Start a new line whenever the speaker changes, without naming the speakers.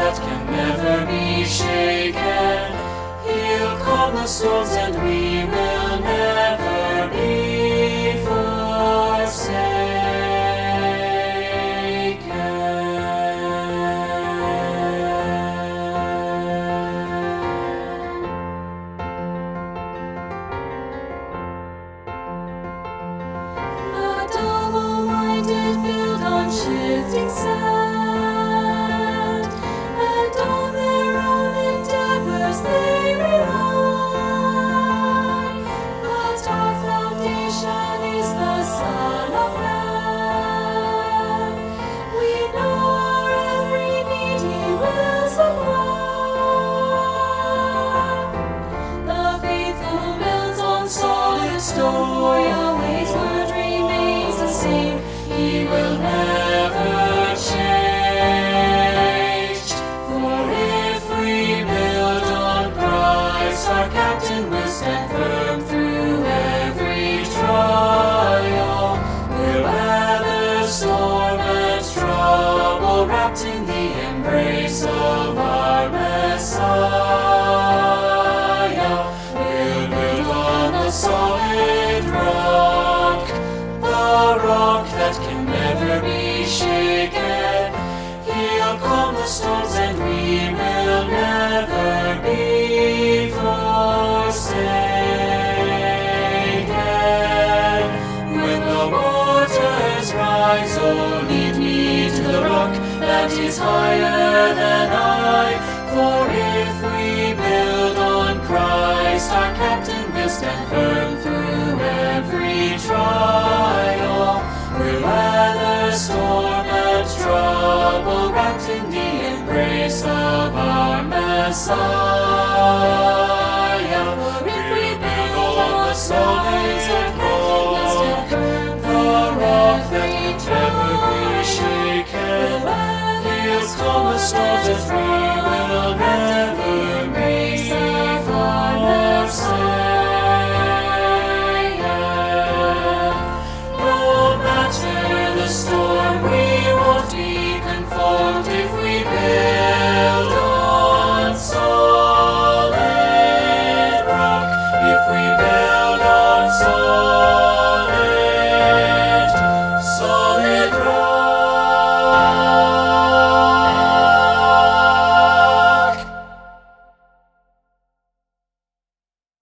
that can never be shaken. He'll calm the storms and we will never be
shifting sand, and on their own endeavors they rely. But our foundation is the Son of Man. We know our every need He will supply. The faithful builds on solid stone, for Yahweh's word remains the same. He will never change. For if we build on Christ, our captain will stand firm through every trial. We'll weather storm and trouble, wrapped in the embrace of our Messiah. We'll build on the solid rock, the rock that can never be shaken. He'll calm the storms and we will never be forsaken. When the waters rise, oh, lead me to the rock that is higher than I. For if we build on Christ, our captain will stand firm through every trial. We'll weather storm and trouble, wrapped in the embrace of our Messiah. For if we build on the solid